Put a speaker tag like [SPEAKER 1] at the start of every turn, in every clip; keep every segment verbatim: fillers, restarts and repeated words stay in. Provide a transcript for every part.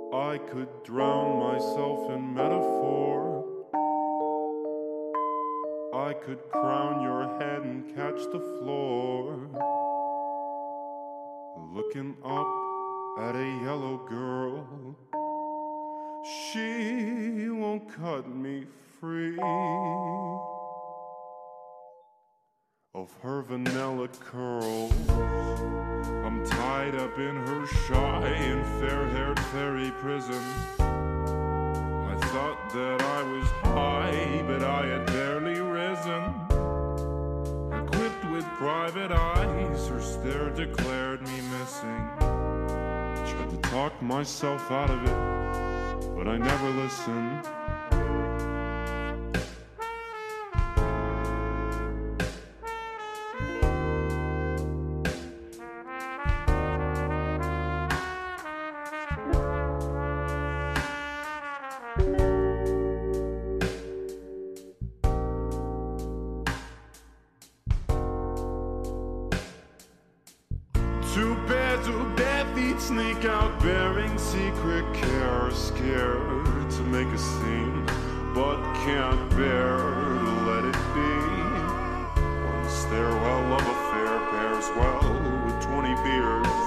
[SPEAKER 1] I could drown myself in metaphor. I could crown your head and catch the floor. Looking up at a yellow girl, she won't cut me free of her vanilla curls. I'm tied up in her shy and fair-haired fairy prison. I thought that I was high, but I had barely risen. Equipped with private eyes, her stare declared me missing. Tried to talk myself out of it, but I never listened. Two pairs of bare feet sneak out bearing secret care, scared to make a scene, but can't bear to let it be. One stairwell of affair pairs well with twenty beers.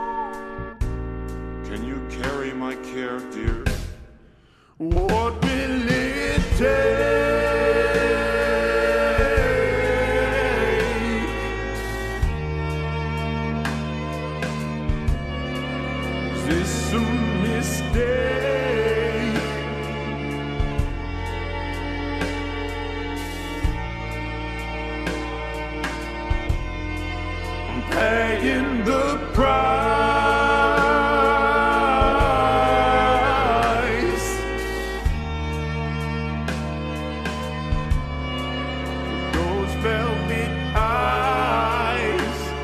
[SPEAKER 1] Can you carry my care, dear? What will it take? Is this a mistake? I'm paying the price. Those velvet eyes.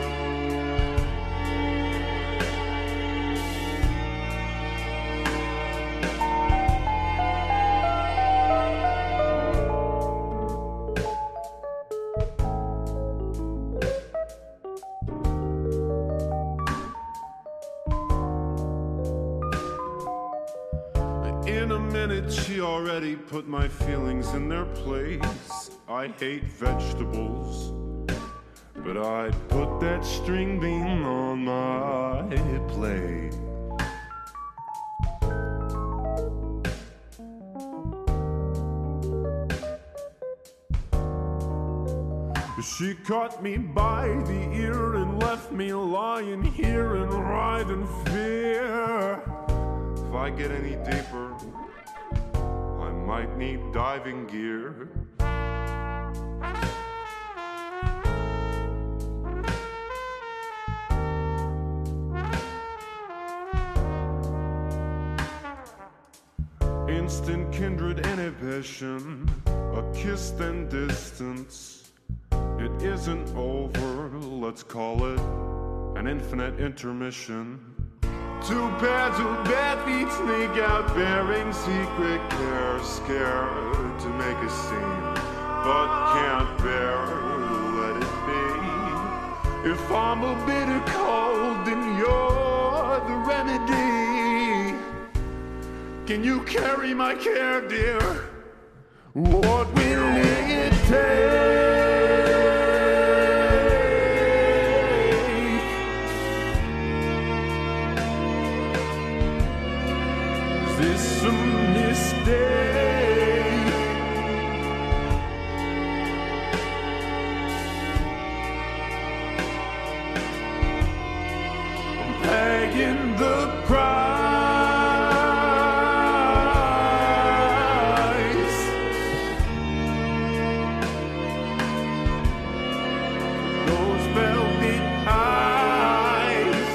[SPEAKER 1] In a minute, she already put my feelings in their place. I hate vegetables, but I'd put that string bean on my plate. She caught me by the ear and left me lying here and writhe in fear. If I get any deeper, I might need diving gear. Instant kindred inhibition, a kiss then distance. It isn't over, let's call it an infinite intermission. Two pairs of bare feet sneak out bearing secret care, scared to make a scene, but can't bear to let it be. If I'm a bitter cold, then you're the remedy. Can you carry my care, dear? What will it take? Is this a mistake? I'm paying the price. Those velvet eyes.